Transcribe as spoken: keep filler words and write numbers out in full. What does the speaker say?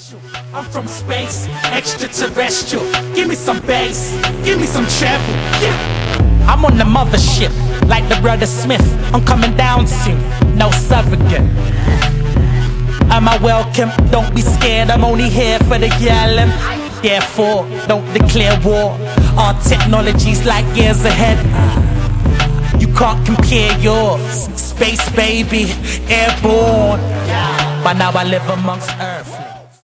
special. I'm from space, extraterrestrial. Give me some bass, give me some treble. Yeah. I'm on the mothership, like the brother Smith. I'm coming down soon, no surrogate. Am I welcome? Don't be scared, I'm only here for the yelling. Therefore, don't declare war. Our technology's like years ahead. You can't compare yours. Space baby, airborne. But now I live amongst Earth.